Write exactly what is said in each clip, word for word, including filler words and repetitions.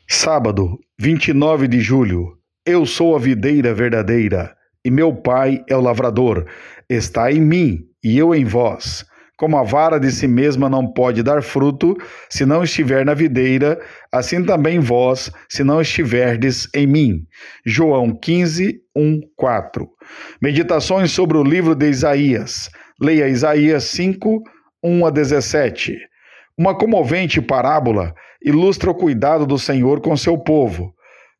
Sábado, vinte e nove de julho. Eu sou a videira verdadeira, e meu pai é o lavrador. Está em mim, e eu em vós. Como a vara de si mesma não pode dar fruto, se não estiver na videira, assim também vós, se não estiverdes em mim. João quinze, um, quatro. Meditações sobre o livro de Isaías. Leia Isaías cinco, um a dezessete. Uma comovente parábola ilustra o cuidado do Senhor com seu povo.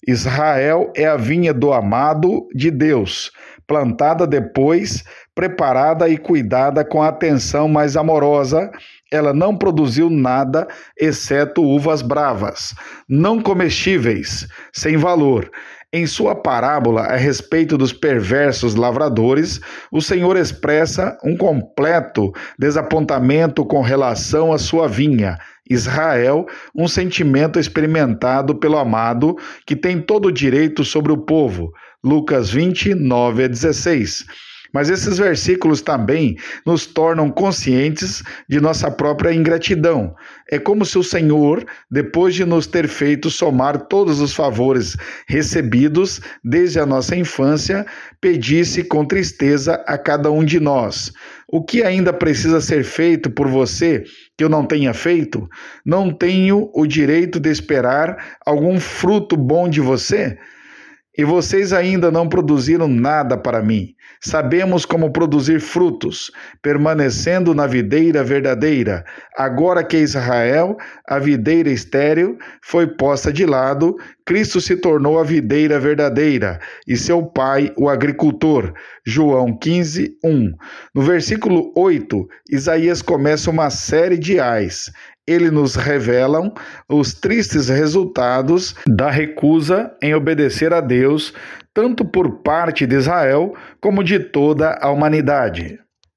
Israel é a vinha do amado de Deus, plantada depois, preparada e cuidada com a atenção mais amorosa. Ela não produziu nada, exceto uvas bravas, não comestíveis, sem valor. Em sua parábola a respeito dos perversos lavradores, o Senhor expressa um completo desapontamento com relação à sua vinha, Israel, um sentimento experimentado pelo amado que tem todo o direito sobre o povo. Lucas vinte, nove a dezesseis. Mas esses versículos também nos tornam conscientes de nossa própria ingratidão. É como se o Senhor, depois de nos ter feito somar todos os favores recebidos desde a nossa infância, pedisse com tristeza a cada um de nós: o que ainda precisa ser feito por você que eu não tenha feito? Não tenho o direito de esperar algum fruto bom de você? E vocês ainda não produziram nada para mim. Sabemos como produzir frutos, permanecendo na videira verdadeira. Agora que Israel, a videira estéril, foi posta de lado, Cristo se tornou a videira verdadeira e seu pai o agricultor. João quinze, um. No versículo oito, Isaías começa uma série de ais. Ele nos revelam os tristes resultados da recusa em obedecer a Deus, tanto por parte de Israel como de toda a humanidade.